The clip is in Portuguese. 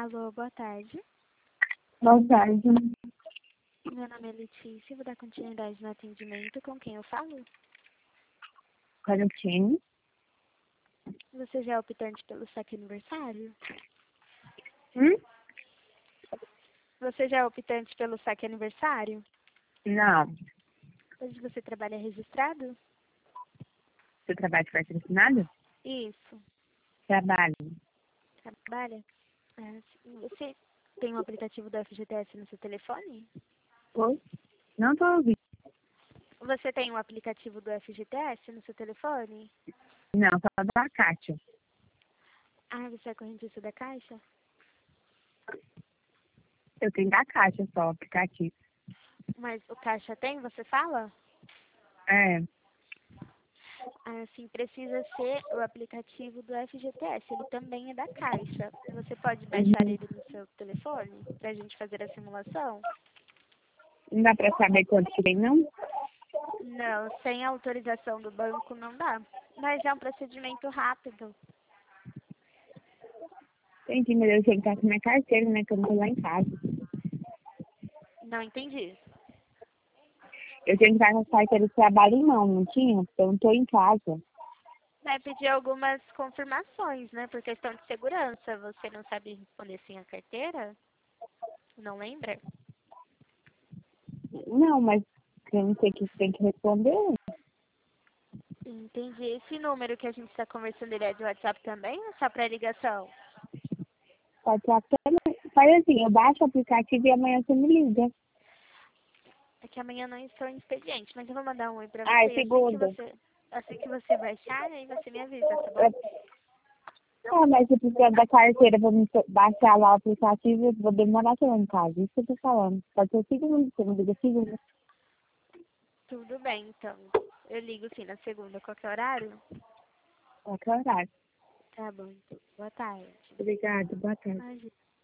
Alô, boa tarde. Boa tarde. Meu nome é Letícia, vou dar continuidade no atendimento. Com quem eu falo? Quarantine. Você já é optante pelo saque aniversário? Você já é optante pelo saque aniversário? Não. Hoje você trabalha registrado? Você trabalha de carteira assinada? Isso. Trabalho. Trabalha? Você tem um aplicativo do FGTS no seu telefone? Oi? Não tô ouvindo. Você tem um aplicativo do FGTS no seu telefone? Não, só da Kátia. Ah, você é correntista da Caixa? Eu tenho da Kátia só, aplicativo. Mas o Caixa tem, você fala? É. Assim, precisa ser o aplicativo do FGTS. Ele também é da Caixa. Você pode baixar ele no seu telefone para a gente fazer a simulação? Não dá pra saber quanto que tem, não? Não, sem autorização do banco não dá. Mas é um procedimento rápido. Entendi, mas eu tenho que estar com minha carteira, né? Que eu não tô lá em casa. Não entendi. Eu tenho que estar com a carteira de trabalho em mão, não tinha? Porque eu não tô em casa. Vai pedir algumas confirmações, né? Por questão de segurança. Você não sabe responder sem a carteira? Não lembra? Não, mas eu não sei o que você tem que responder. Entendi. Esse número que a gente está conversando, ele é de WhatsApp também ou só para ligação? Pode ser até... Faz assim, eu baixo o aplicativo e amanhã você me liga. É que amanhã não estou em expediente, mas eu vou mandar um oi pra Ah, você é e segunda. assim que você baixar, aí você me avisa, tá bom? Não, mas se precisar da carteira pra me baixar lá o aplicativo, eu vou demorar chegando em casa. Isso que eu tô falando. Pode ser segunda, você não liga segunda. Tudo bem, então. Eu ligo sim na segunda, qualquer horário? Qualquer horário. Tá bom, então. Boa tarde. Obrigada, boa tarde. Imagina.